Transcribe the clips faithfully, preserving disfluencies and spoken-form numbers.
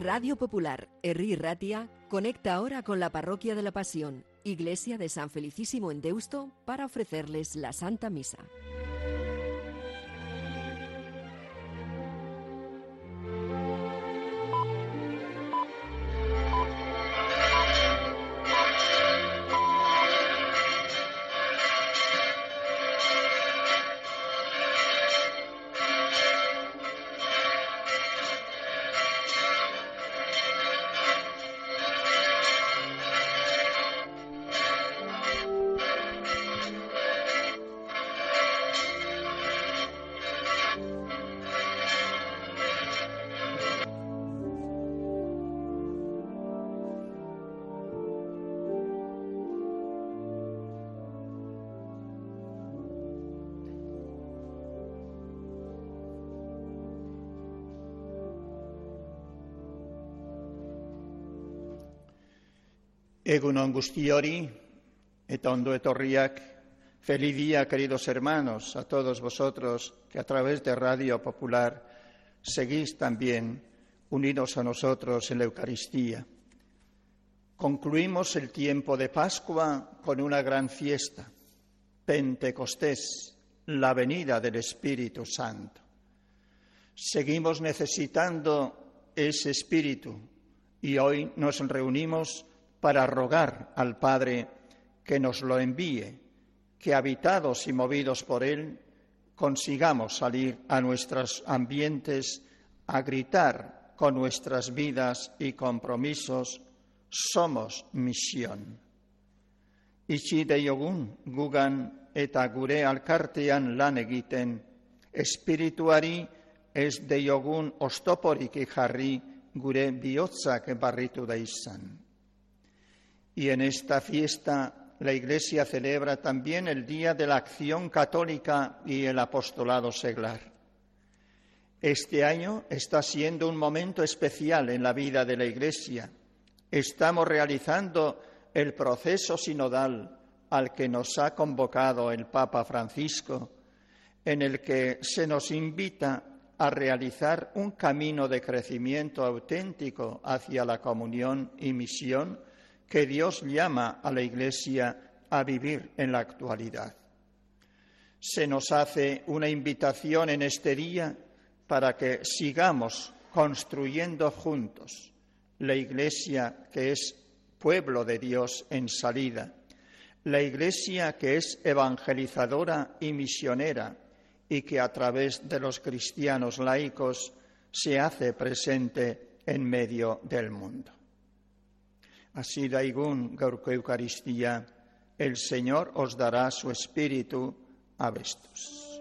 Radio Popular, Herri Ratia, conecta ahora con la Parroquia de la Pasión, Iglesia de San Felicísimo en Deusto, para ofrecerles la Santa Misa. Egun on guztiori, eta ondo etorriak, feliz día, queridos hermanos, a todos vosotros que a través de Radio Popular seguís también unidos a nosotros en la Eucaristía. Concluimos el tiempo de Pascua con una gran fiesta, Pentecostés, la venida del Espíritu Santo. Seguimos necesitando ese Espíritu y hoy nos reunimos para rogar al Padre que nos lo envíe, que habitados y movidos por Él, consigamos salir a nuestros ambientes a gritar con nuestras vidas y compromisos: somos misión. Itxi deiogun gugan eta gure alkartean lan egiten, espirituari ez deiogun ostoporik jarri gure bihotzak barritu da izan. Y en esta fiesta la Iglesia celebra también el Día de la Acción Católica y el Apostolado Seglar. Este año está siendo un momento especial en la vida de la Iglesia. Estamos realizando el proceso sinodal al que nos ha convocado el Papa Francisco, en el que se nos invita a realizar un camino de crecimiento auténtico hacia la comunión y misión que Dios llama a la Iglesia a vivir en la actualidad. Se nos hace una invitación en este día para que sigamos construyendo juntos la Iglesia que es pueblo de Dios en salida, la Iglesia que es evangelizadora y misionera y que a través de los cristianos laicos se hace presente en medio del mundo. Así daigun gaurko Eucaristía, el Señor os dará su Espíritu a bestos.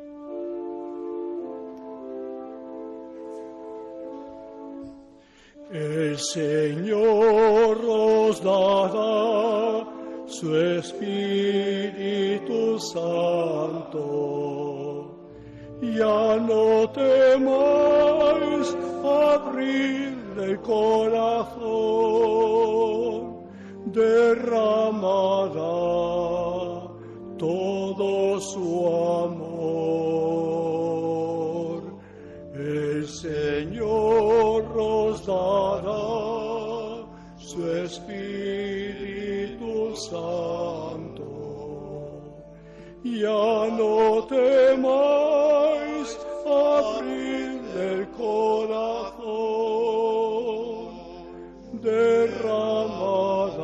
El Señor os dará su Espíritu Santo. Ya no temáis abrir el corazón, derramará todo su amor. El Señor os dará su Espíritu Santo. Ya no temáis abrir el corazón, derramará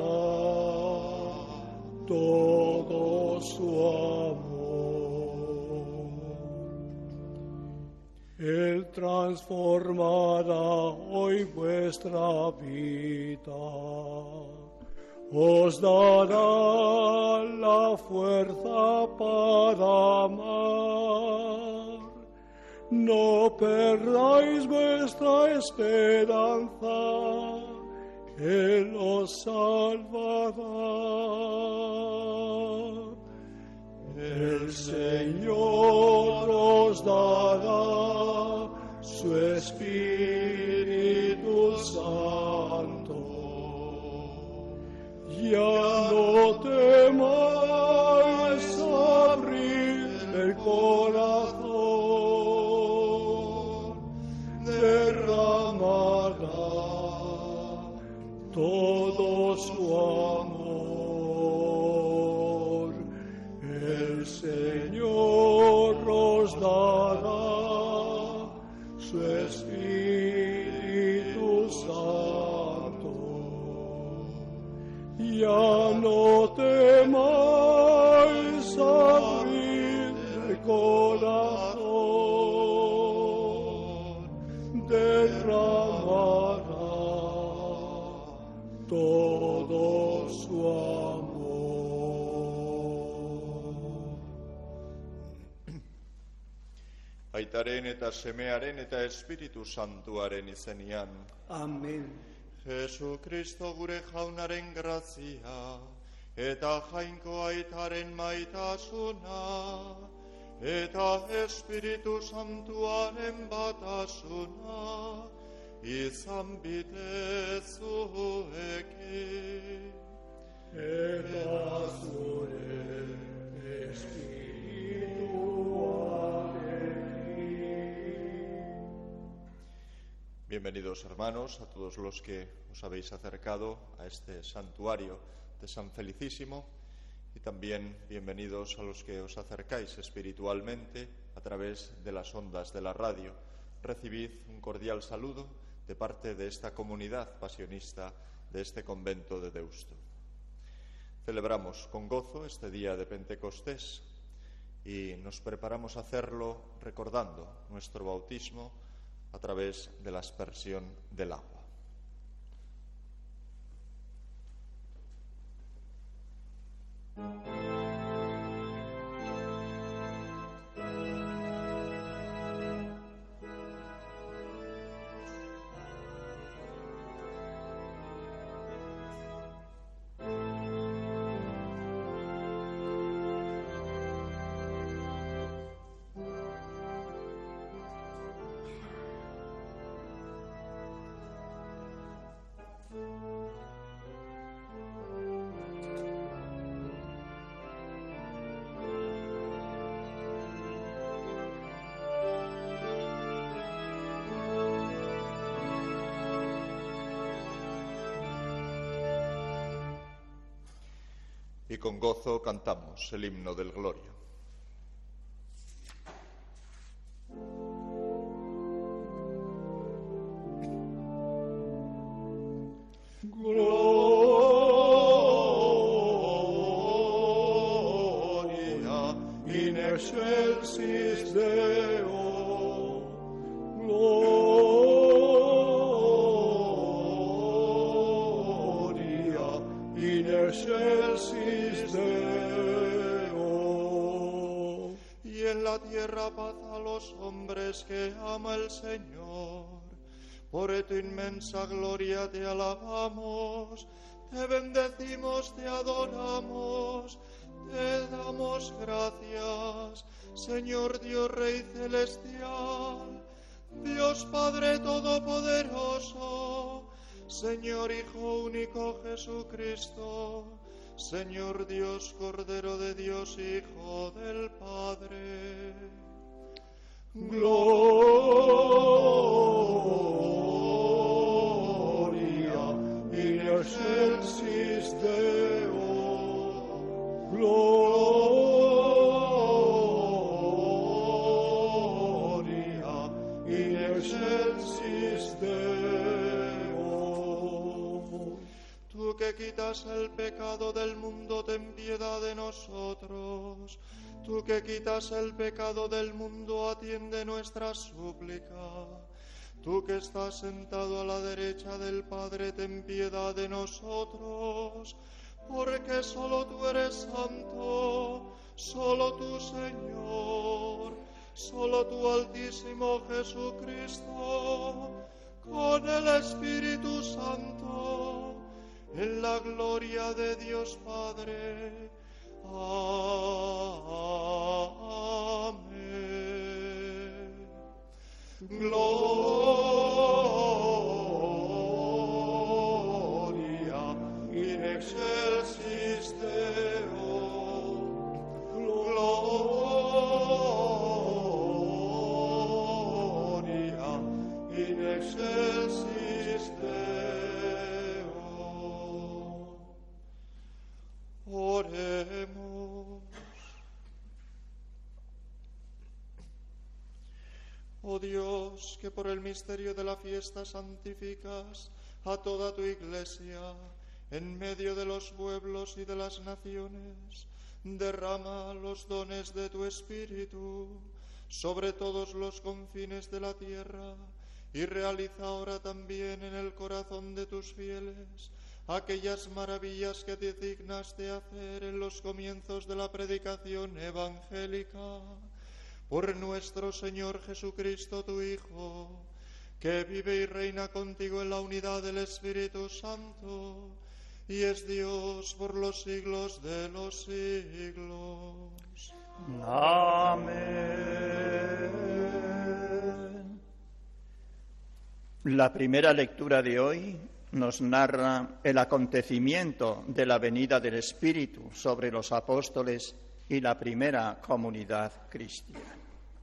todo su amor. Él transformará hoy vuestra vida, os dará la fuerza para amar. No perdáis vuestra esperanza, Él os salvará. El Señor os dará su Espíritu Santo. Ya no temáis abrir el corazón, derramará más abrir el corazón, derramará todo su amor. Aitaren eta semearen eta Espiritu Santuaren izenian. Amen. Jesukristo gure jaunaren grazia, eta jainko aitaren maitasuna, eta Espiritu Santuaren batasuna, izan bide zuekin. Eta zure espirituarekin. Bienvenidos, hermanos, a todos los que os habéis acercado a este santuario de San Felicísimo, y también bienvenidos a los que os acercáis espiritualmente a través de las ondas de la radio. Recibid un cordial saludo de parte de esta comunidad pasionista de este convento de Deusto. Celebramos con gozo este día de Pentecostés y nos preparamos a hacerlo recordando nuestro bautismo a través de la aspersión del agua. Y con gozo cantamos el himno del Gloria. Gloria in excelsis Deo. Gloria in excelsis Deo. Y en la tierra paz a los hombres que ama el Señor. Por tu inmensa gloria te alabamos, te bendecimos, te adoramos, te damos gracias, Señor Dios Rey celestial, Dios Padre todopoderoso, Señor Hijo único Jesucristo, Señor Dios Cordero de Dios, Hijo del Padre. Gloria in excelsis Deo. Gloria in excelsis Deo. Tú que quitas el pecado del mundo, ten piedad de nosotros. Tú que quitas el pecado del mundo, atiende nuestra súplica. Tú que estás sentado a la derecha del Padre, ten piedad de nosotros, porque solo tú eres santo, solo tú, Señor, solo tú, Altísimo Jesucristo, con el Espíritu Santo, en la gloria de Dios Padre. Amén. Gloria in excelsis Deo. Gloria in excelsis Deo. Oremos. Oh Dios, que por el misterio de la fiesta santificas a toda tu Iglesia en medio de los pueblos y de las naciones. Derrama los dones de tu Espíritu sobre todos los confines de la tierra y realiza ahora también en el corazón de tus fieles aquellas maravillas que te dignaste hacer en los comienzos de la predicación evangélica. Por nuestro Señor Jesucristo, tu Hijo, que vive y reina contigo en la unidad del Espíritu Santo, y es Dios por los siglos de los siglos. Amén. La primera lectura de hoy nos narra el acontecimiento de la venida del Espíritu sobre los apóstoles y la primera comunidad cristiana.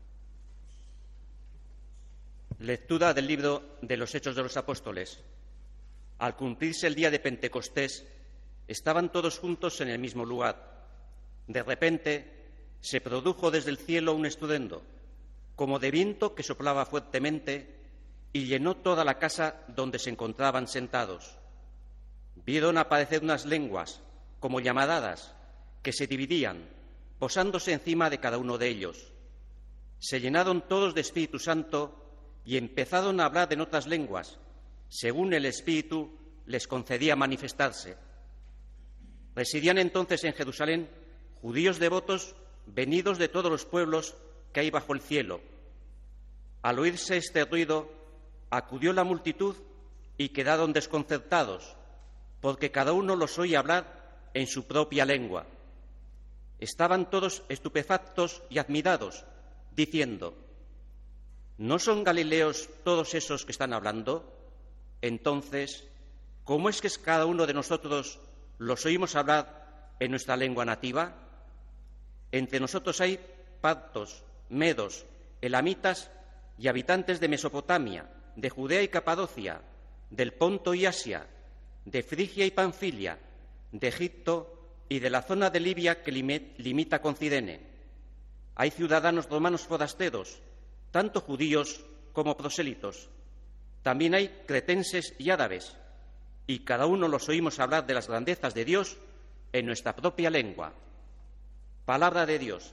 Lectura del libro de los Hechos de los Apóstoles. Al cumplirse el día de Pentecostés, estaban todos juntos en el mismo lugar. De repente se produjo desde el cielo un estruendo, como de viento que soplaba fuertemente, y llenó toda la casa donde se encontraban sentados. Vieron aparecer unas lenguas, como llamadadas, que se dividían, posándose encima de cada uno de ellos. Se llenaron todos de Espíritu Santo y empezaron a hablar en otras lenguas, según el Espíritu les concedía manifestarse. Residían entonces en Jerusalén judíos devotos venidos de todos los pueblos que hay bajo el cielo. Al oírse este ruido, acudió la multitud y quedaron desconcertados, porque cada uno los oía hablar en su propia lengua. Estaban todos estupefactos y admirados, diciendo: ¿no son galileos todos esos que están hablando? Entonces, ¿cómo es que cada uno de nosotros los oímos hablar en nuestra lengua nativa? Entre nosotros hay partos, medos, elamitas y habitantes de Mesopotamia, de Judea y Capadocia, del Ponto y Asia, de Frigia y Panfilia, de Egipto y de la zona de Libia que limita con Cirene. Hay ciudadanos romanos forasteros, tanto judíos como prosélitos. También hay cretenses y árabes, y cada uno los oímos hablar de las grandezas de Dios en nuestra propia lengua. Palabra de Dios.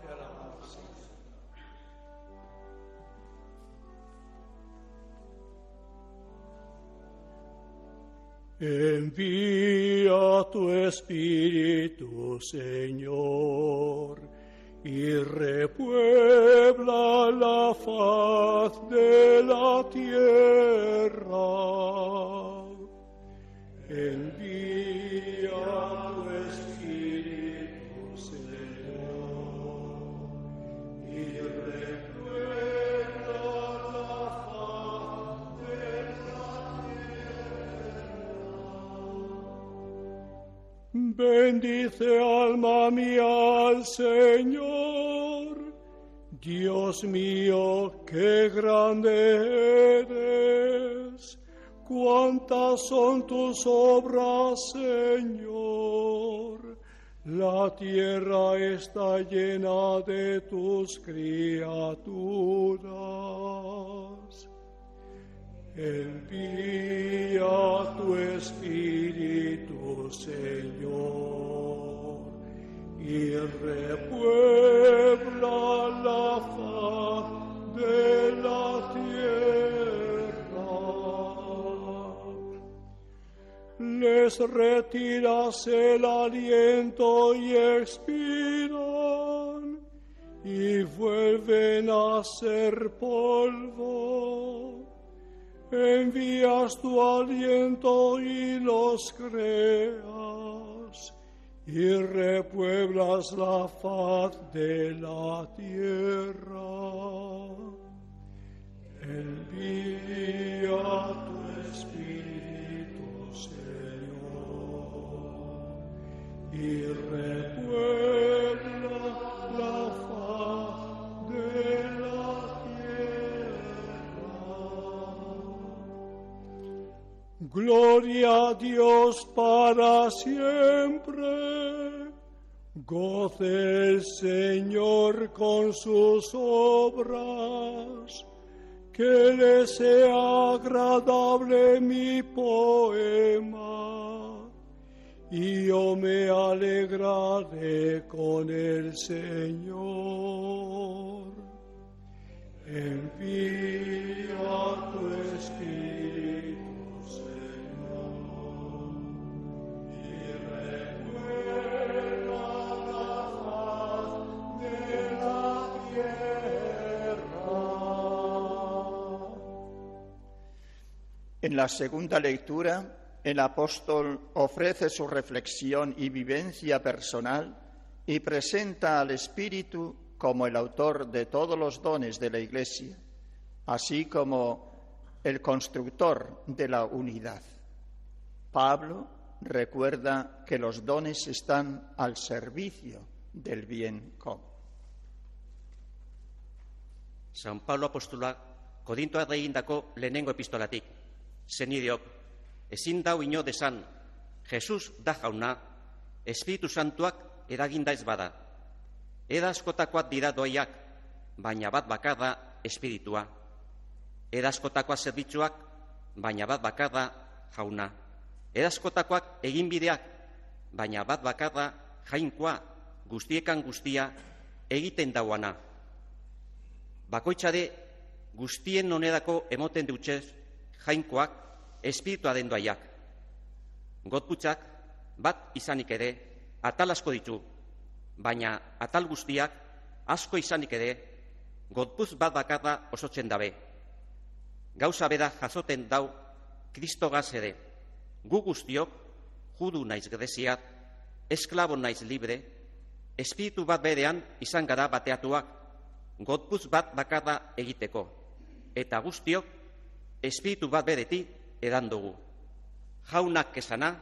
Envía tu Espíritu, Señor, y repuebla la faz de la tierra. Envía tu Espíritu, Señor, y repuebla la faz de la tierra. Bendice, alma mía, al Señor. Dios mío, qué grande eres. Cuántas son tus obras, Señor. La tierra está llena de tus criaturas. Envía tu Espíritu, Señor, y repuebla la faz de la tierra. Les retiras el aliento y expiran, y vuelven a ser polvo. Envías tu aliento y los creas, y repueblas la faz de la tierra. Envía tu Espíritu, Señor, y repuebla la faz de la tierra. Gloria a Dios para siempre. Goce el Señor con sus obras. Que le sea agradable mi poema. y yo me alegraré con el Señor. Envía tu Espíritu, Señor, y renueva la faz de la tierra. En la segunda lectura, el apóstol ofrece su reflexión y vivencia personal y presenta al Espíritu como el autor de todos los dones de la Iglesia, así como el constructor de la unidad. Pablo recuerda que los dones están al servicio del bien común. San Pablo apostolak Korintoarrei egindako lehenengo epistolatik. Zenideok, ezin dau ino desan, Jesus da jauna, Espiritu Santuak eraginda ez bada. Eda askotakoak dira doaiak, baina bat bakarra Espiritua. Eda askotakoak zerbitzuak, baina bat bakarra jauna. Eda askotakoak eginbideak, baina bat bakarra jainkoa, guztiekan guztia egiten dauana. Bakoitzade guztien onedako emoten dutxez jainkoak espiritua den doaiak. Gorputzak bat izanik ere atal asko ditu, baina atal guztiak asko izanik ere gorputz bat bakarra osotzen dabe. Gauza bera jasoten dau Kristogaz ere. Gu guztiok, judu naiz greziat, esklabo naiz libre, espiritu bat berean izan gara bateatuak, gorputz bat bakarra egiteko, eta guztiok espiritu bat bereti edan dugu. Jaunak esana.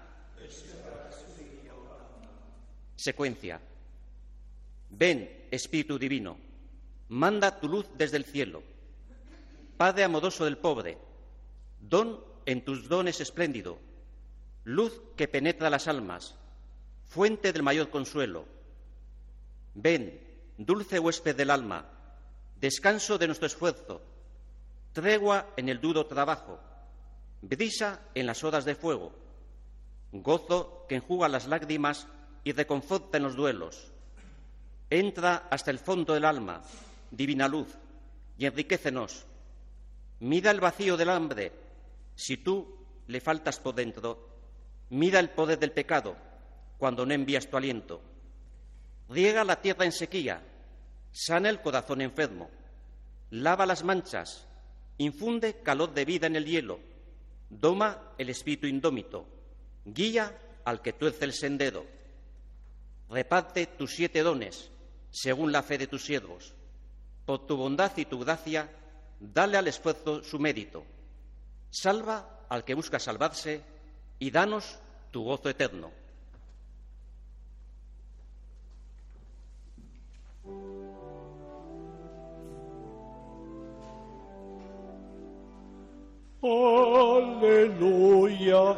Secuencia. Ven, Espíritu Divino, manda tu luz desde el cielo. Padre amoroso del pobre, don en tus dones espléndido, luz que penetra las almas, fuente del mayor consuelo. Ven, dulce huésped del alma, descanso de nuestro esfuerzo, tregua en el duro trabajo, brisa en las horas de fuego, gozo que enjuga las lágrimas y reconforta en los duelos. Entra hasta el fondo del alma, divina luz, y enriquécenos. Mira el vacío del hambre, si tú le faltas por dentro. Mira el poder del pecado, cuando no envías tu aliento. Riega la tierra en sequía, sana el corazón enfermo, lava las manchas, infunde calor de vida en el hielo, doma el espíritu indómito, guía al que tuerce el sendero. Reparte tus siete dones, según la fe de tus siervos. Por tu bondad y tu gracia, dale al esfuerzo su mérito. Salva al que busca salvarse y danos tu gozo eterno. Aleluya,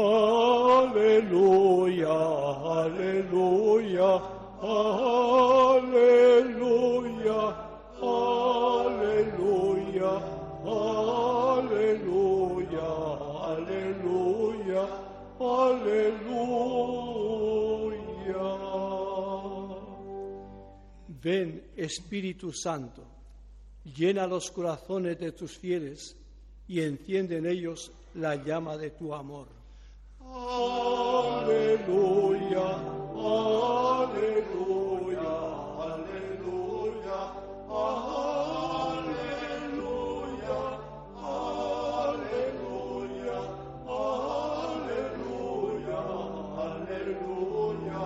aleluya, aleluya, aleluya, aleluya, aleluya, aleluya, aleluya. Ven, Espíritu Santo, llena los corazones de tus fieles y enciende en ellos la llama de tu amor. Aleluya, aleluya, aleluya, aleluya, aleluya, aleluya, aleluya,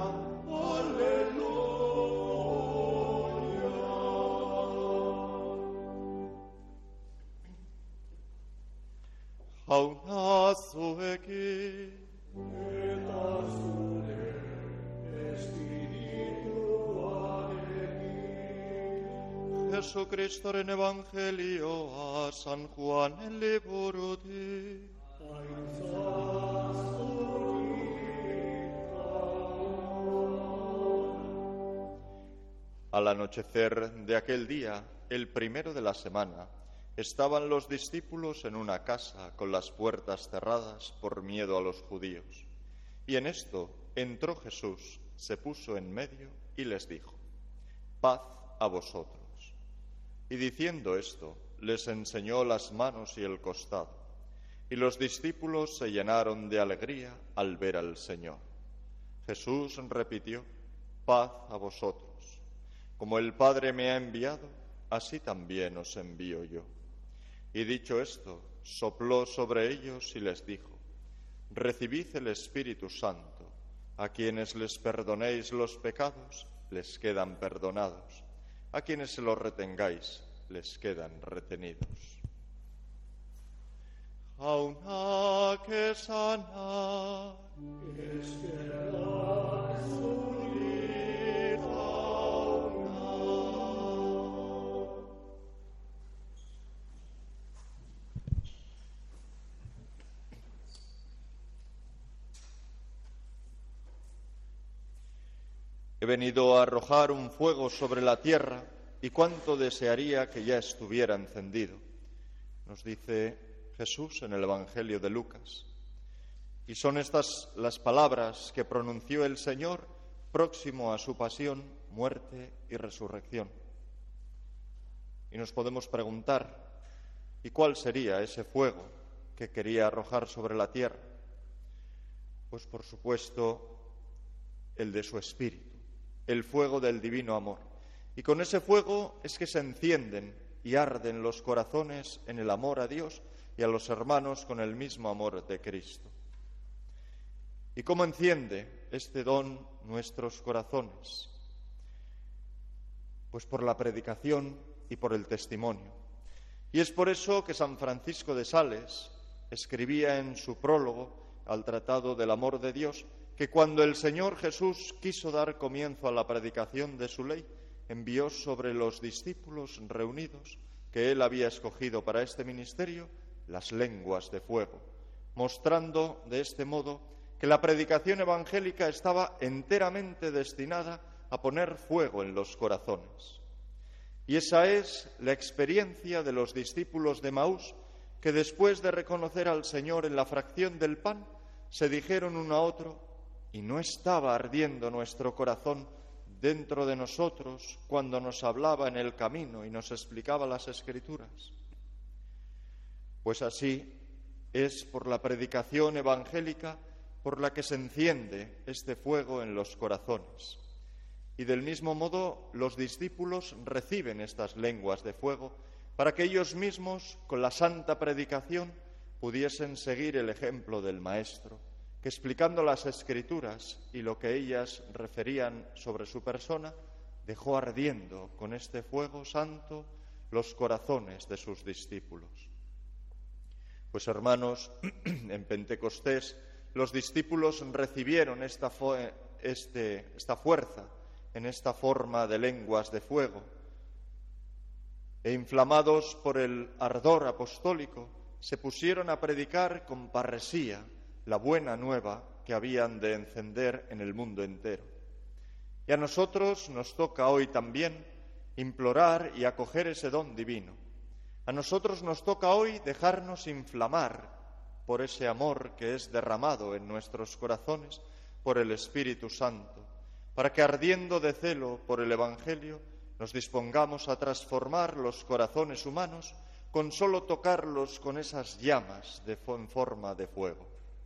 aleluya. Jauna zuekin, Eta zure espirituarekin. Jesucristoren evangelioa San Juanen liburutik. Al anochecer de aquel día, el primero de la semana, estaban los discípulos en una casa con las puertas cerradas por miedo a los judíos. Y en esto entró Jesús, se puso en medio y les dijo: paz a vosotros. Y diciendo esto, les enseñó las manos y el costado. Y los discípulos se llenaron de alegría al ver al Señor. Jesús repitió: paz a vosotros. Como el Padre me ha enviado, así también os envío yo. Y dicho esto, sopló sobre ellos y les dijo: recibid el Espíritu Santo. A quienes les perdonéis los pecados, les quedan perdonados. A quienes se los retengáis, les quedan retenidos. Auna que sana, esperar subir auna. He venido a arrojar un fuego sobre la tierra, y cuánto desearía que ya estuviera encendido, nos dice Jesús en el Evangelio de Lucas. Y son estas las palabras que pronunció el Señor próximo a su pasión, muerte y resurrección. Y nos podemos preguntar: ¿y cuál sería ese fuego que quería arrojar sobre la tierra? Pues por supuesto el de su Espíritu, el fuego del divino amor. Y con ese fuego es que se encienden y arden los corazones en el amor a Dios y a los hermanos con el mismo amor de Cristo. ¿Y cómo enciende este don nuestros corazones? Pues por la predicación y por el testimonio. Y es por eso que San Francisco de Sales escribía en su prólogo al Tratado del Amor de Dios que cuando el Señor Jesús quiso dar comienzo a la predicación de su ley, envió sobre los discípulos reunidos que él había escogido para este ministerio las lenguas de fuego, mostrando de este modo que la predicación evangélica estaba enteramente destinada a poner fuego en los corazones. Y esa es la experiencia de los discípulos de Maús, que después de reconocer al Señor en la fracción del pan, se dijeron uno a otro: ¿y no estaba ardiendo nuestro corazón dentro de nosotros cuando nos hablaba en el camino y nos explicaba las Escrituras? Pues así es por la predicación evangélica por la que se enciende este fuego en los corazones. Y del mismo modo los discípulos reciben estas lenguas de fuego para que ellos mismos, con la santa predicación, pudiesen seguir el ejemplo del Maestro, que explicando las Escrituras y lo que ellas referían sobre su persona, dejó ardiendo con este fuego santo los corazones de sus discípulos. Pues hermanos, en Pentecostés los discípulos recibieron esta, fue, este, esta fuerza en esta forma de lenguas de fuego, e inflamados por el ardor apostólico, se pusieron a predicar con parresía la buena nueva que habían de encender en el mundo entero. Y a nosotros nos toca hoy también implorar y acoger ese don divino. A nosotros nos toca hoy dejarnos inflamar por ese amor que es derramado en nuestros corazones por el Espíritu Santo, para que ardiendo de celo por el Evangelio nos dispongamos a transformar los corazones humanos con solo tocarlos con esas llamas de, en forma de fuego.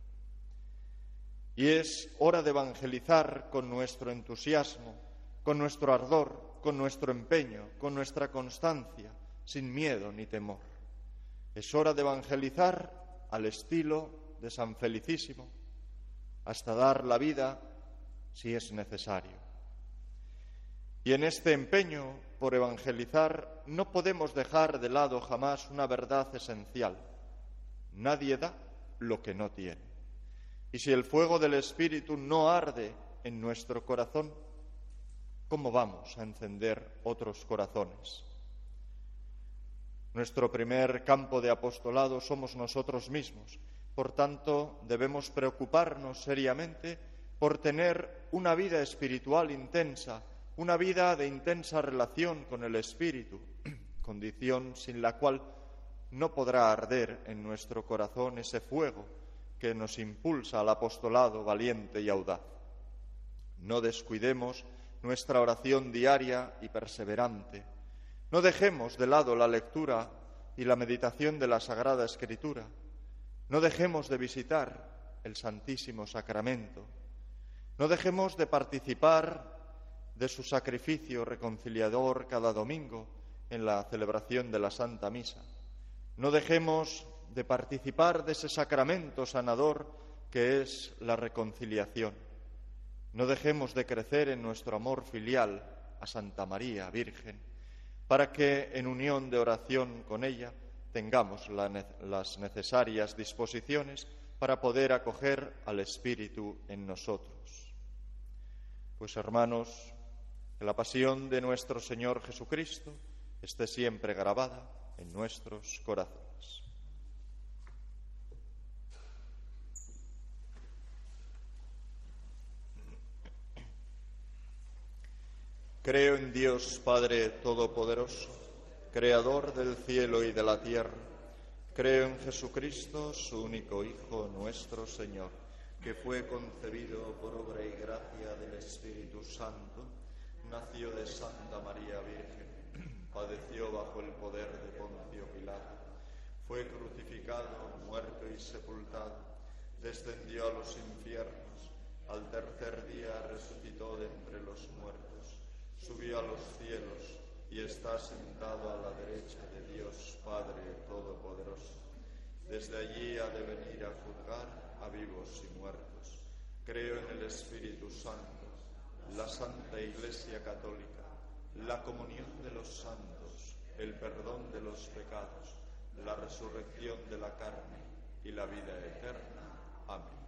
Y es hora de evangelizar con nuestro entusiasmo, con nuestro ardor, con nuestro empeño, con nuestra constancia, sin miedo ni temor. Es hora de evangelizar al estilo de San Felicísimo, hasta dar la vida si es necesario. Y en este empeño por evangelizar no podemos dejar de lado jamás una verdad esencial: nadie da lo que no tiene. Y si el fuego del Espíritu no arde en nuestro corazón, ¿cómo vamos a encender otros corazones? Nuestro primer campo de apostolado somos nosotros mismos. Por tanto, debemos preocuparnos seriamente por tener una vida espiritual intensa, una vida de intensa relación con el Espíritu, condición sin la cual no podrá arder en nuestro corazón ese fuego que nos impulsa al apostolado valiente y audaz. No descuidemos nuestra oración diaria y perseverante. No dejemos de lado la lectura y la meditación de la Sagrada Escritura. No dejemos de visitar el Santísimo Sacramento. No dejemos de participar de su sacrificio reconciliador cada domingo en la celebración de la Santa Misa. No dejemos de participar de ese sacramento sanador que es la reconciliación. No dejemos de crecer en nuestro amor filial a Santa María Virgen, para que en unión de oración con ella tengamos la, las necesarias disposiciones para poder acoger al Espíritu en nosotros. Pues hermanos, que la pasión de nuestro Señor Jesucristo esté siempre grabada en nuestros corazones. Creo en Dios Padre Todopoderoso, Creador del cielo y de la tierra. Creo en Jesucristo, su único Hijo, nuestro Señor, que fue concebido por obra y gracia del Espíritu Santo, nació de Santa María Virgen, padeció bajo el poder de Poncio Pilato, fue crucificado, muerto y sepultado, descendió a los infiernos, al tercer día resucitó de entre los muertos, subió a los cielos y está sentado a la derecha de Dios Padre Todopoderoso. Desde allí ha de venir a juzgar a vivos y muertos. Creo en el Espíritu Santo, la Santa Iglesia Católica, la comunión de los santos, el perdón de los pecados, la resurrección de la carne y la vida eterna. Amén.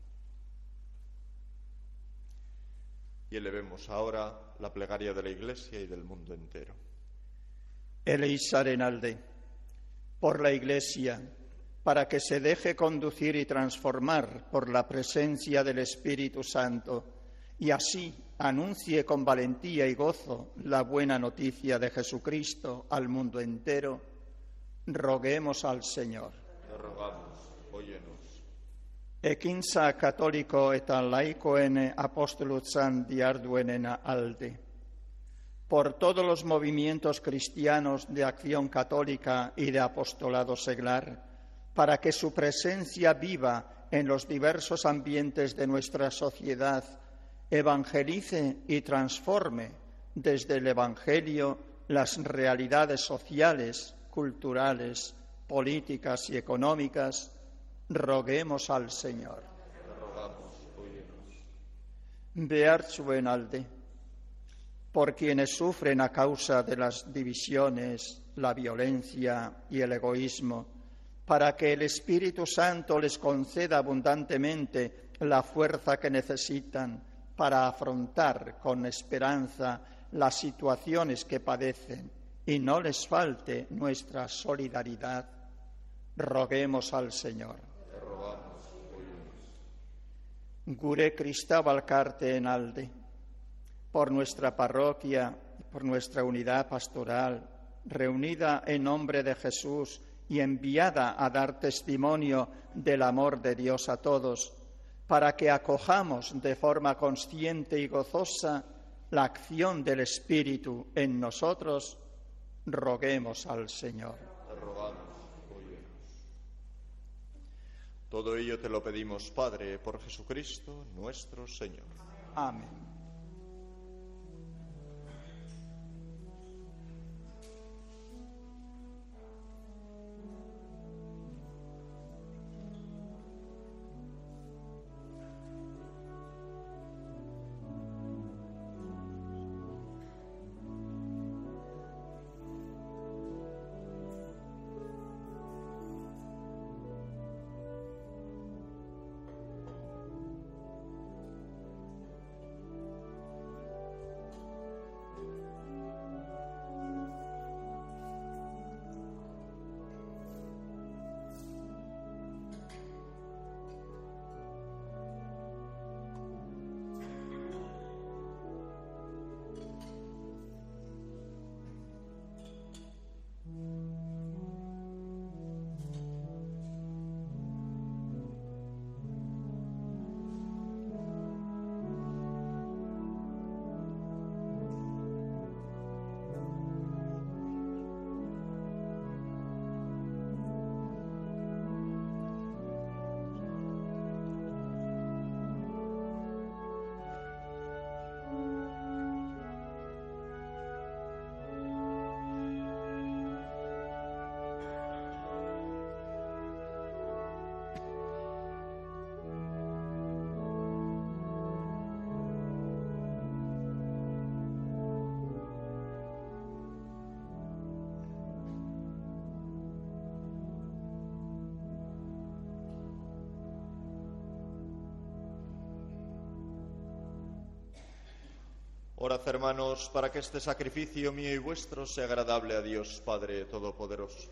Y elevemos ahora la plegaria de la Iglesia y del mundo entero. Eleis arenalde, por la Iglesia, para que se deje conducir y transformar por la presencia del Espíritu Santo y así anuncie con valentía y gozo la buena noticia de Jesucristo al mundo entero, roguemos al Señor. Te rogamos, óyenos. Ekinsa católico eta laikoen apostolutzan diarduenena alde. Por todos los movimientos cristianos de acción católica y de apostolado seglar, para que su presencia viva en los diversos ambientes de nuestra sociedad evangelice y transforme desde el Evangelio las realidades sociales, culturales, políticas y económicas, roguemos al Señor. Te rogamos, óyenos. Behartzuen alde, por quienes sufren a causa de las divisiones, la violencia y el egoísmo, para que el Espíritu Santo les conceda abundantemente la fuerza que necesitan para afrontar con esperanza las situaciones que padecen y no les falte nuestra solidaridad, roguemos al Señor. Te rogamos, óyenos. Gure Cristabalcarte en alde, por nuestra parroquia, por nuestra unidad pastoral, reunida en nombre de Jesús y enviada a dar testimonio del amor de Dios a todos, para que acojamos de forma consciente y gozosa la acción del Espíritu en nosotros, roguemos al Señor. Te rogamos, óyenos. Todo ello te lo pedimos, Padre, por Jesucristo nuestro Señor. Amén. Orad, hermanos, para que este sacrificio mío y vuestro sea agradable a Dios Padre Todopoderoso.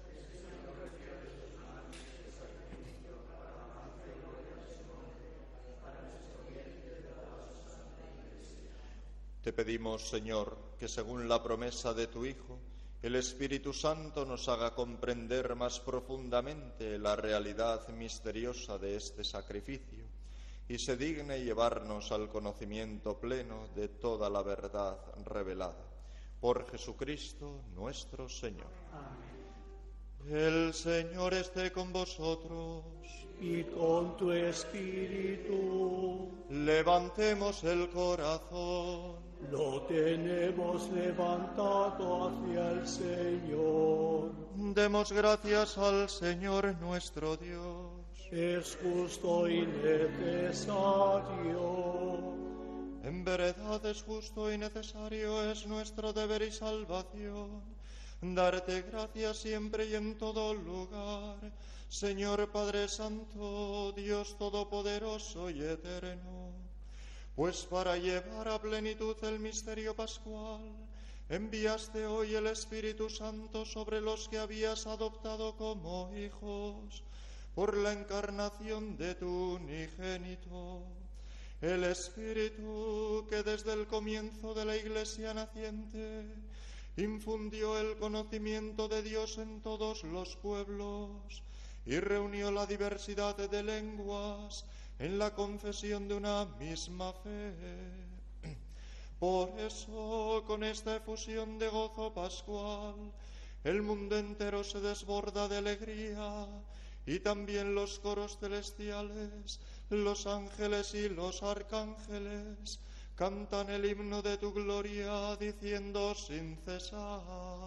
Te pedimos, Señor, que según la promesa de tu Hijo, el Espíritu Santo nos haga comprender más profundamente la realidad misteriosa de este sacrificio y se digne llevarnos al conocimiento pleno de toda la verdad revelada. Por Jesucristo nuestro Señor. Amén. El Señor esté con vosotros. Y con tu espíritu. Levantemos el corazón. Lo tenemos levantado hacia el Señor. Demos gracias al Señor nuestro Dios. Es justo y necesario. En verdad es justo y necesario, es nuestro deber y salvación, darte gracias siempre y en todo lugar, Señor Padre Santo, Dios Todopoderoso y Eterno, pues para llevar a plenitud el misterio pascual, enviaste hoy el Espíritu Santo sobre los que habías adoptado como hijos, por la encarnación de tu unigénito. El Espíritu que desde el comienzo de la Iglesia naciente infundió el conocimiento de Dios en todos los pueblos y reunió la diversidad de lenguas en la confesión de una misma fe. Por eso, con esta efusión de gozo pascual, el mundo entero se desborda de alegría y también los coros celestiales, los ángeles y los arcángeles cantan el himno de tu gloria diciendo sin cesar.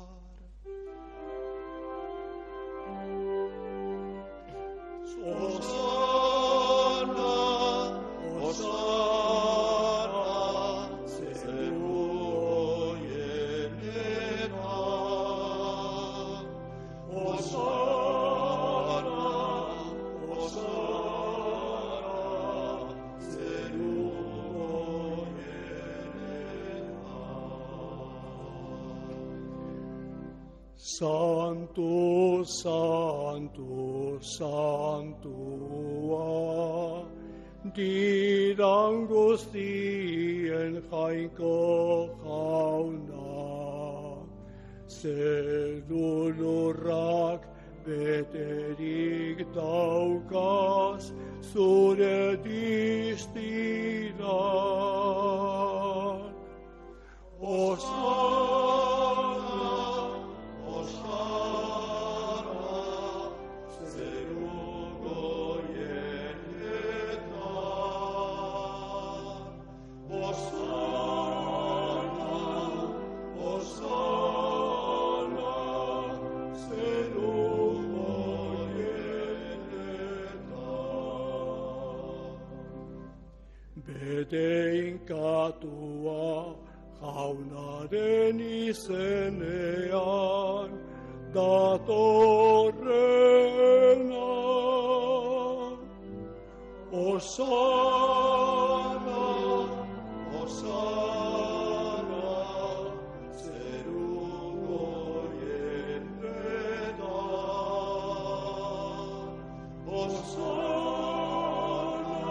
Hosana, Hosana, seguro llena. Hosana, Hosana, seguro llena. Santo, Santo, Santo, dir angustien hainko hauna, sedulurak beterik daukas zure distiran. Osana, Osana, zerugo yenetan. Osana, Osana, zerugo yenetan. Bedein katua jaunaren izenean datorrena. Osana, Osana, zerugo yenetan. Osana,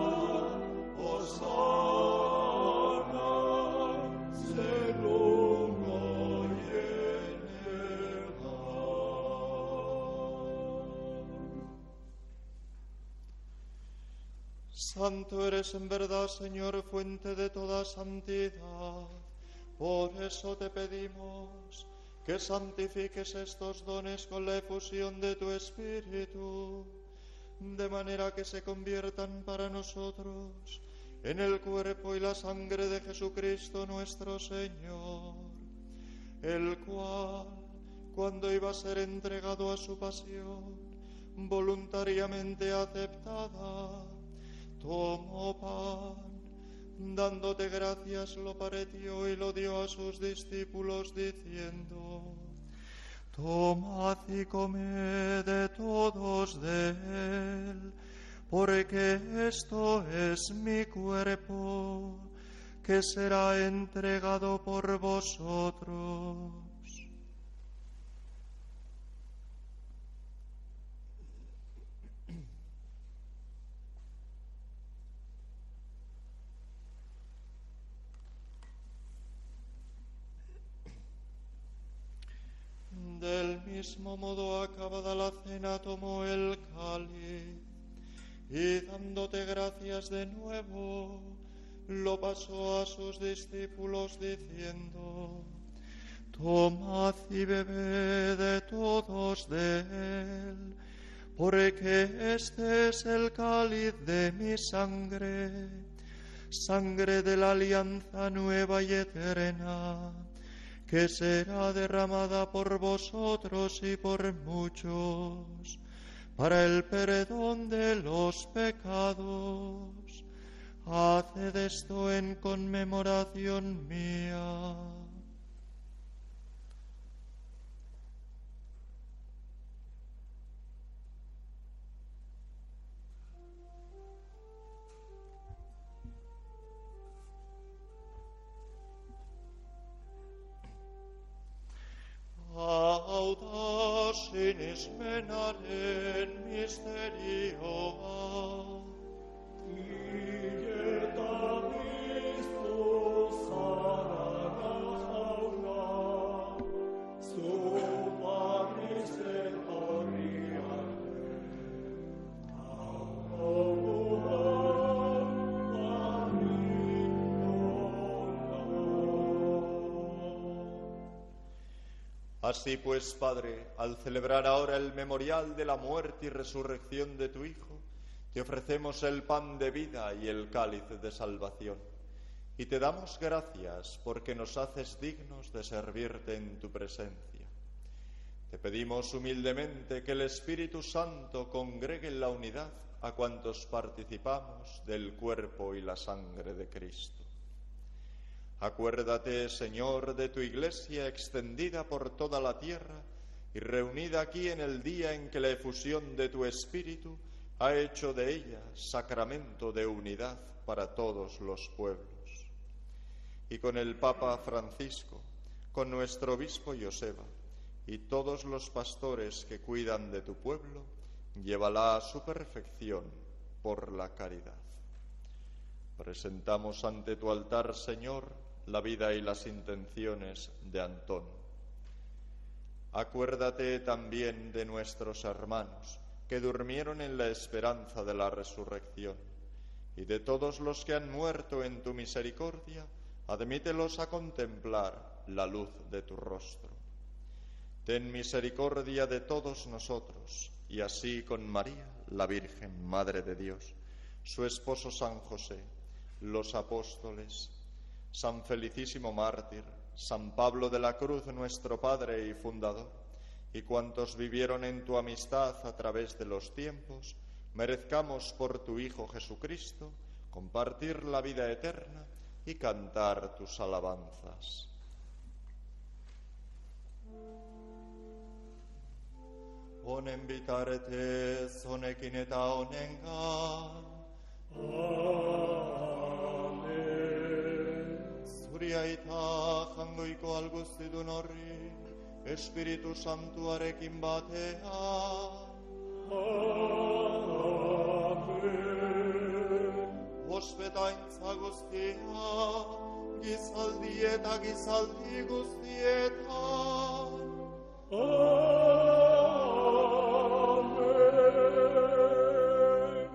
Osana, zerugo Santo eres en verdad, Señor, fuente de toda santidad. Por eso te pedimos que santifiques estos dones con la efusión de tu Espíritu, de manera que se conviertan para nosotros en el cuerpo y la sangre de Jesucristo nuestro Señor, el cual, cuando iba a ser entregado a su pasión, voluntariamente aceptada, tomó pan, dándote gracias, lo partió y lo dio a sus discípulos, diciendo: tomad y comed de todos de él, porque esto es mi cuerpo, que será entregado por vosotros. Del mismo modo, acabada la cena, tomó el cáliz y, dándote gracias de nuevo, lo pasó a sus discípulos diciendo: tomad y bebed de todos de él, porque este es el cáliz de mi sangre, sangre de la alianza nueva y eterna, que será derramada por vosotros y por muchos, para el perdón de los pecados. Haced esto en conmemoración mía. Audax sinis menaren mysterioa. Igeta Christus aranahauna, suma misericordia, Así pues, Padre, al celebrar ahora el memorial de la muerte y resurrección de tu Hijo, te ofrecemos el pan de vida y el cáliz de salvación. Y te damos gracias porque nos haces dignos de servirte en tu presencia. Te pedimos humildemente que el Espíritu Santo congregue en la unidad a cuantos participamos del cuerpo y la sangre de Cristo. Acuérdate, Señor, de tu Iglesia extendida por toda la tierra y reunida aquí en el día en que la efusión de tu Espíritu ha hecho de ella sacramento de unidad para todos los pueblos. Y con el Papa Francisco, con nuestro obispo Joseba y todos los pastores que cuidan de tu pueblo, llévala a su perfección por la caridad. Presentamos ante tu altar, Señor, la vida y las intenciones de Antón. Acuérdate también de nuestros hermanos que durmieron en la esperanza de la resurrección, y de todos los que han muerto en tu misericordia, admítelos a contemplar la luz de tu rostro. Ten misericordia de todos nosotros, y así con María, la Virgen, Madre de Dios, su esposo San José, los apóstoles, San Felicísimo Mártir, San Pablo de la Cruz, nuestro Padre y Fundador, y cuantos vivieron en tu amistad a través de los tiempos, merezcamos por tu Hijo Jesucristo compartir la vida eterna y cantar tus alabanzas. Onen bitartes, onekin eta onengan. Zuria eta jangoiko alguzidun horri, Espiritu Santuarekin batean. Amen. Ospetaintza guztia, gizaldi eta gizaldi guztietan. Amen.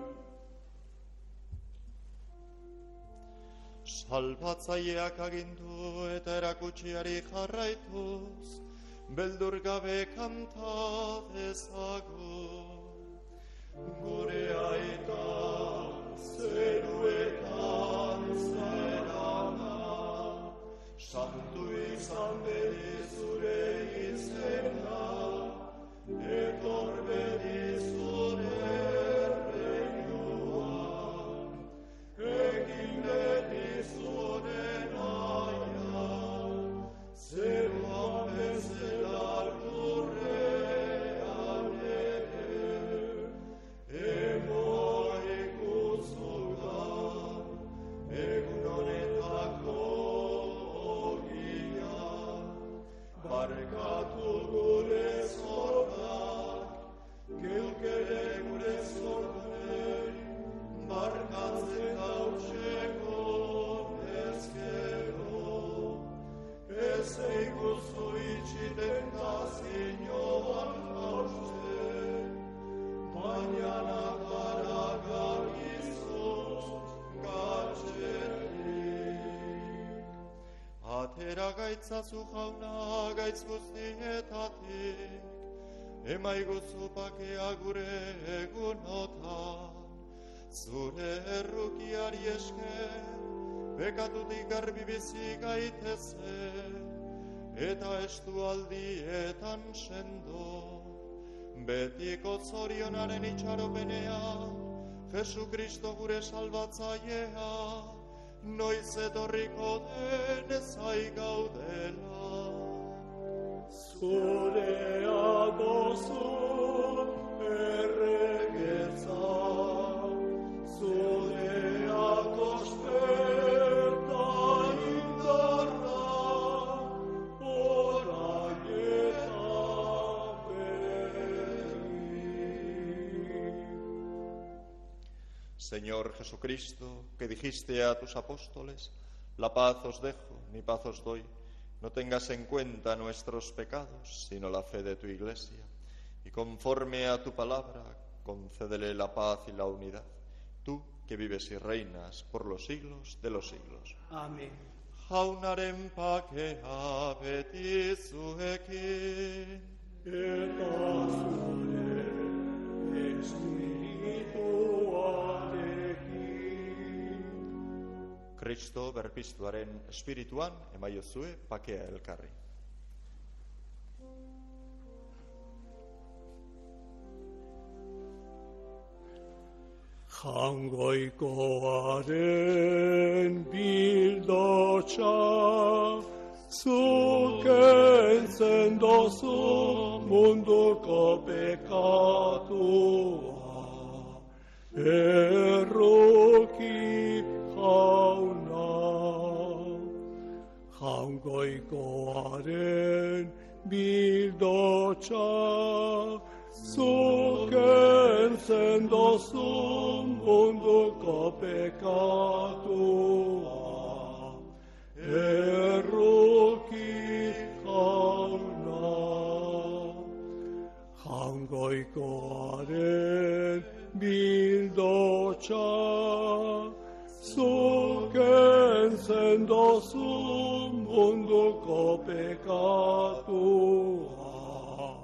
Salbatzaileak agindu eta erakutsiari jarraituz, beldur gabe kanta dezagun. Gure aita zeruetan zerana, santu izan bedi zure izena, etor bedi zure reinuan, egin bedi zure naia, zeruan bezala lurrean ere, barkatu gure zorrak, geukere gure zorrei, barkatzen gauzeko ezkero. Ez eiguzu itxiten tazioan hausten, baina nakaragar izuz gatxerik. Atera gaitzazu jauna gaitz guztietatik, emaiguzu pakea gure egunotan, zure errukiari esker, bekatutik garbi bizi gaitezen, eta estualdietan sendo, betiko zorionaren itxaropenea, Jesu Kristo gure salbatzailea, noiz etorriko den zai gaudela. Zurea dozu erregetza, zurea kospeta indarra, orain eta berri. Señor Jesucristo, que dijiste a tus apóstoles, la paz os dejo, mi paz os doy, no tengas en cuenta nuestros pecados, sino la fe de tu Iglesia, y conforme a tu palabra, concédele la paz y la unidad, tú que vives y reinas por los siglos de los siglos. Amén. Jaunaren pakea beti zuekin, Eta zure espirituarekin. Kristo berpiztuaren espirituan emaiozue pakea elkarri. Jangoikoaren bildotxa, zukentzen dozu munduko pekatua. Erruki jauna, jangoikoaren bildotxa, zukentzen dozu munduko pekatua. Erruki jauna, jangoikoaren bildotxa, zukentzen dozu munduko pekatua.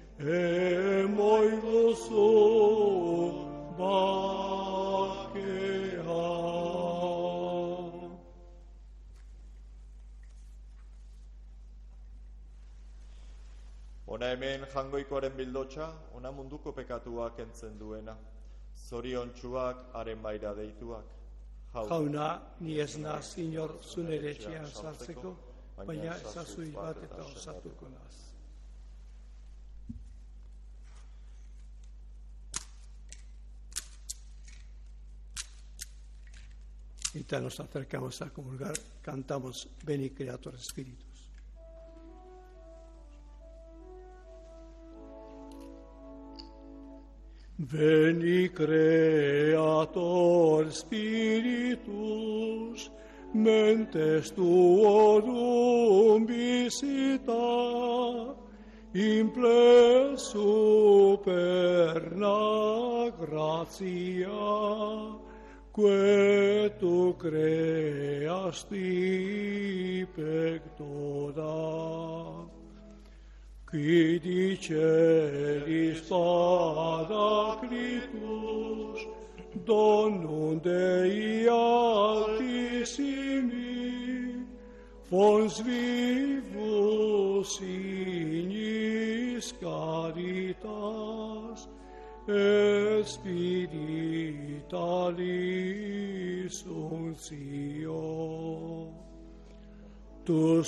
Emoiguzu bakea. Ona hemen jangoikoaren bildotxa, ona munduko pekatua kentzen duena. Zoriontsuak haren baira deituak. Jauna, ni ez naz inor zunere etxean sartzeko, baina ezazui bat eta osatuko naz. Ahorita nos acercamos a comulgar, cantamos Veni Creator Spiritus. Veni Creator Spiritus, mentes tuorum visita, imple superna gratia, que tu creasti pectora. Qui diceris Paraclitus, Donum Dei Altissimi, fons vivus ignis caritas, et spiritualis untio. Tu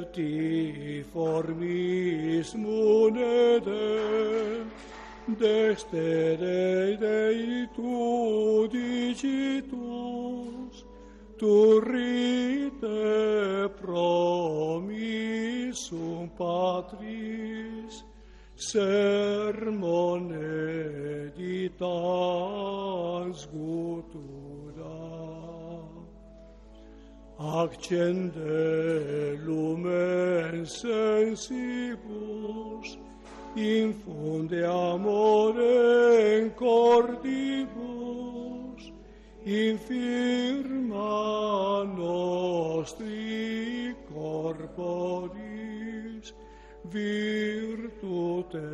septiformis munede, destere Dei tu dicitus, tu rite promis sum Patris, sermone ditans gutura, accende lumen sensibus, infunde amore cordibus, infirma nostri corporis, virtute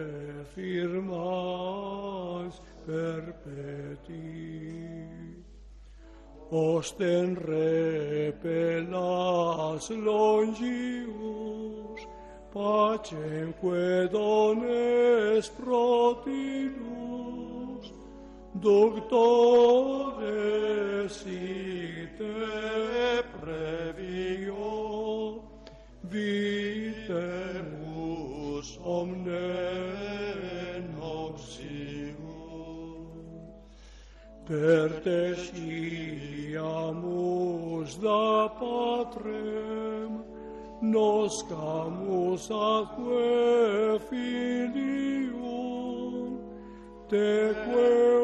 firmans perpeti. Osten repellas longius, pacemque dones protinus, doctores ite previo, vitemus omne noxium. Per te sciamus da Patrem, noscamus atque filium, teque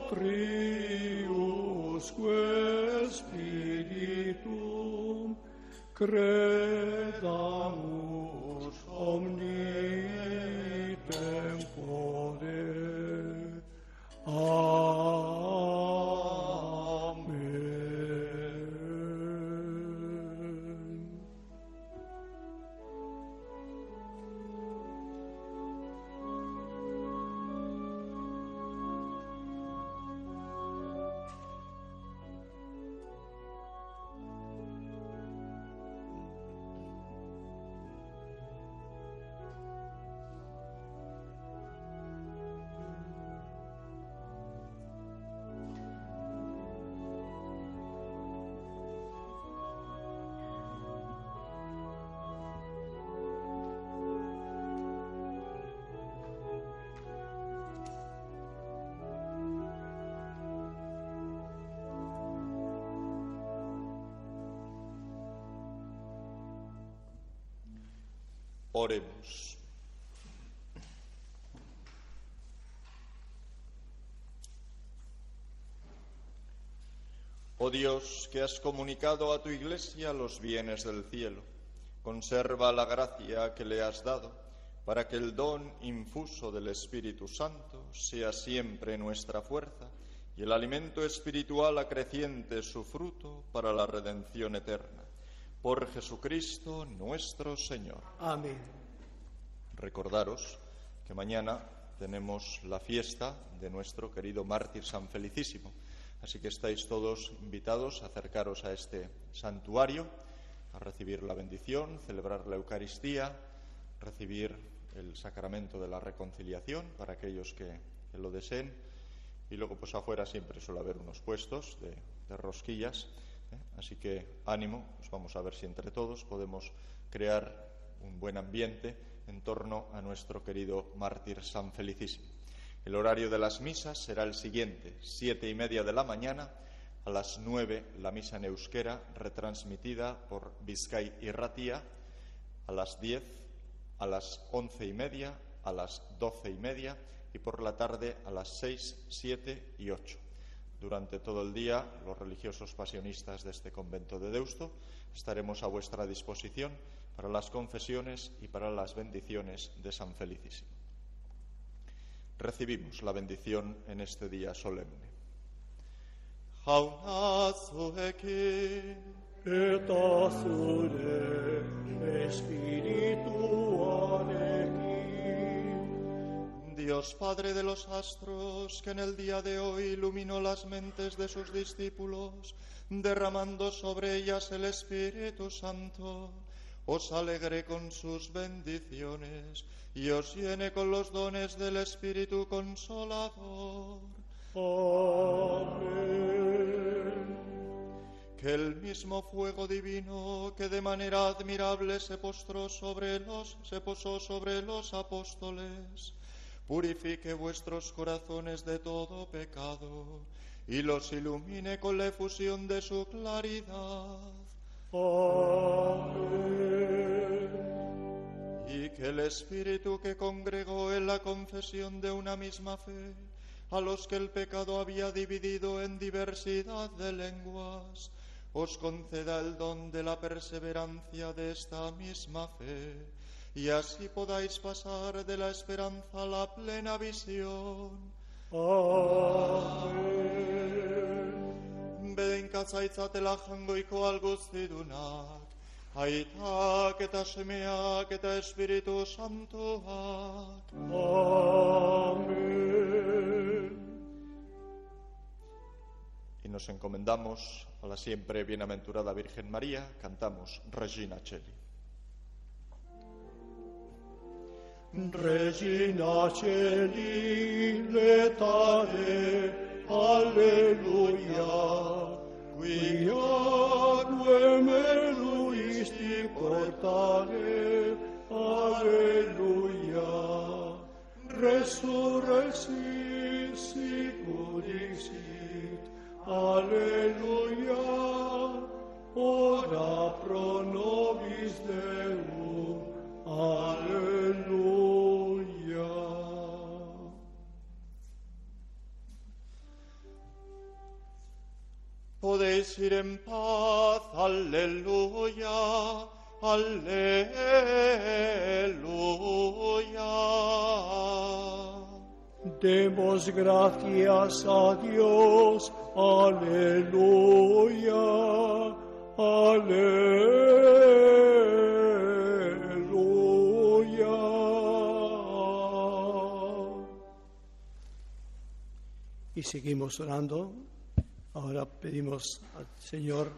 utriusque spiritum, credamus omni tempore. Amen. Oremos. Oh Dios, que has comunicado a tu Iglesia los bienes del cielo, conserva la gracia que le has dado, para que el don infuso del Espíritu Santo sea siempre nuestra fuerza y el alimento espiritual acreciente su fruto para la redención eterna. Por Jesucristo nuestro Señor. Amén. Recordaros que mañana tenemos la fiesta de nuestro querido mártir San Felicísimo, así que estáis todos invitados a acercaros a este santuario, a recibir la bendición, celebrar la Eucaristía, recibir el sacramento de la reconciliación para aquellos que, que lo deseen, y luego pues afuera siempre suele haber unos puestos de, de rosquillas. Así que ánimo, pues vamos a ver si entre todos podemos crear un buen ambiente en torno a nuestro querido mártir San Felicísimo. El horario de las misas será el siguiente: siete y media de la mañana, a las nueve la misa en euskera retransmitida por Bizkai y Ratia, a las diez, a las once y media, a las doce y media y por la tarde a las seis, siete y ocho. Durante todo el día, los religiosos pasionistas de este convento de Deusto estaremos a vuestra disposición para las confesiones y para las bendiciones de San Felicísimo. Recibimos la bendición en este día solemne. Jauna zuekin, Eta zure espirituarekin. Dios Padre de los astros, que en el día de hoy iluminó las mentes de sus discípulos, derramando sobre ellas el Espíritu Santo, os alegre con sus bendiciones y os llene con los dones del Espíritu Consolador. Amén. Que el mismo fuego divino que de manera admirable se postró sobre los, se posó sobre los apóstoles, purifique vuestros corazones de todo pecado y los ilumine con la efusión de su claridad. Amén. que el Espíritu que congregó en la confesión de una misma fe a los que el pecado había dividido en diversidad de lenguas, os conceda el don de la perseverancia de esta misma fe, y así podáis pasar de la esperanza a la plena visión. Amen. Bedenkatza itzatela jangoiko alguztidunak, aitak eta semeak eta Espiritu Santuak. Amen. Y nos encomendamos a la siempre bienaventurada Virgen María, cantamos Regina Coeli. Regina Coeli, letare, alleluia, quiaque me luisti portare, alleluia, resurrexit sicut dixit, alleluia, ora pro nobis Deum, alleluia. Podéis ir en paz, aleluya, aleluya. Demos gracias a Dios, aleluya, aleluya. Y seguimos orando. Ahora pedimos al Señor,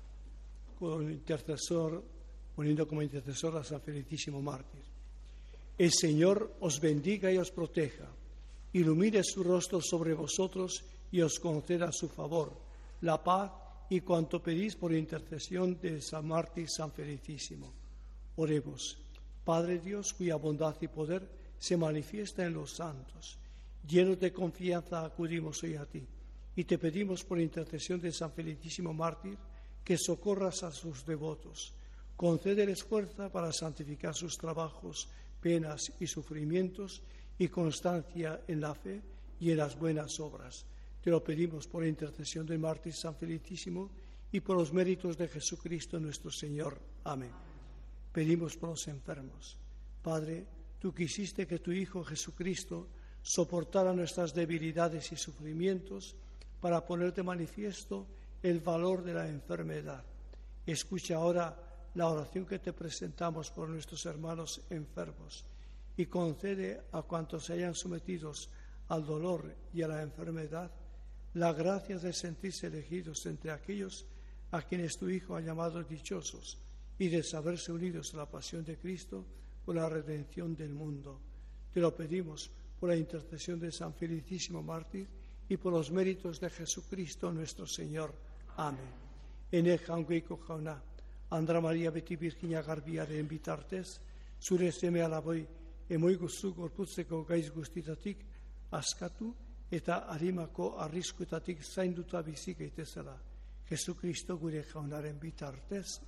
como intercesor, poniendo como intercesor a San Felicísimo Mártir. El Señor os bendiga y os proteja, ilumine su rostro sobre vosotros y os conceda su favor, la paz y cuanto pedís por intercesión de San Mártir San Felicísimo. Oremos. Padre Dios, cuya bondad y poder se manifiesta en los santos, llenos de confianza acudimos hoy a ti. Y te pedimos por intercesión de San Felicísimo Mártir que socorras a sus devotos. Concédeles fuerza para santificar sus trabajos, penas y sufrimientos y constancia en la fe y en las buenas obras. Te lo pedimos por intercesión del Mártir San Felicísimo y por los méritos de Jesucristo nuestro Señor. Amén. Pedimos por los enfermos. Padre, tú quisiste que tu Hijo Jesucristo soportara nuestras debilidades y sufrimientos para poner de manifiesto el valor de la enfermedad. Escucha ahora la oración que te presentamos por nuestros hermanos enfermos y concede a cuantos se hayan sometidos al dolor y a la enfermedad la gracia de sentirse elegidos entre aquellos a quienes tu Hijo ha llamado dichosos y de saberse unidos a la pasión de Cristo por la redención del mundo. Te lo pedimos por la intercesión de San Felicísimo Mártir y por los méritos de Jesucristo nuestro Señor. Amén. Ene jangoiko jauna, Andra Maria beti Virginia garbiaren bitartez, zure seme alaboi emoiguzu gorputzeko gaiz guztitatik askatu eta arimako arriskuetatik zainduta bizi gaitezela. Jesucristo gure jaunaren bitartez.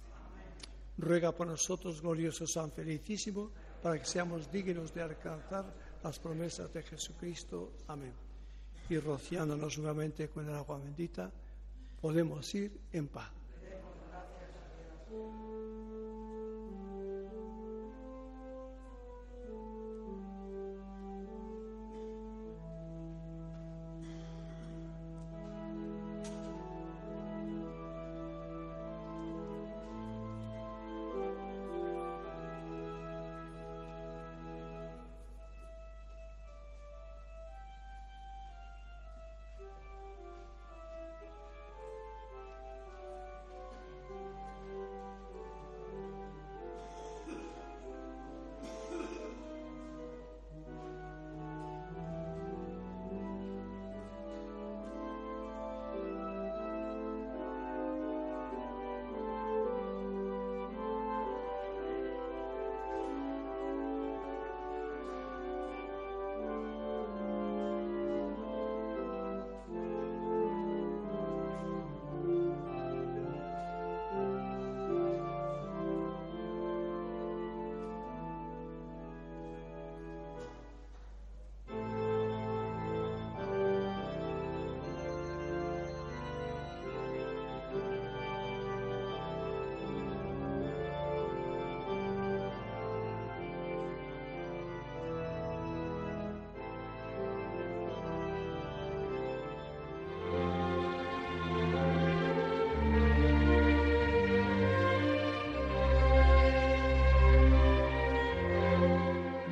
Ruega por nosotros, glorioso San Felicísimo, para que seamos dignos de alcanzar las promesas de Jesucristo. Amén. Y rociándonos nuevamente con el agua bendita, podemos ir en paz.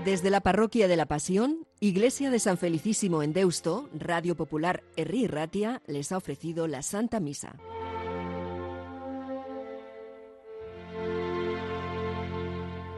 Desde la Parroquia de la Pasión, Iglesia de San Felicísimo en Deusto, Radio Popular Herri Ratia les ha ofrecido la Santa Misa.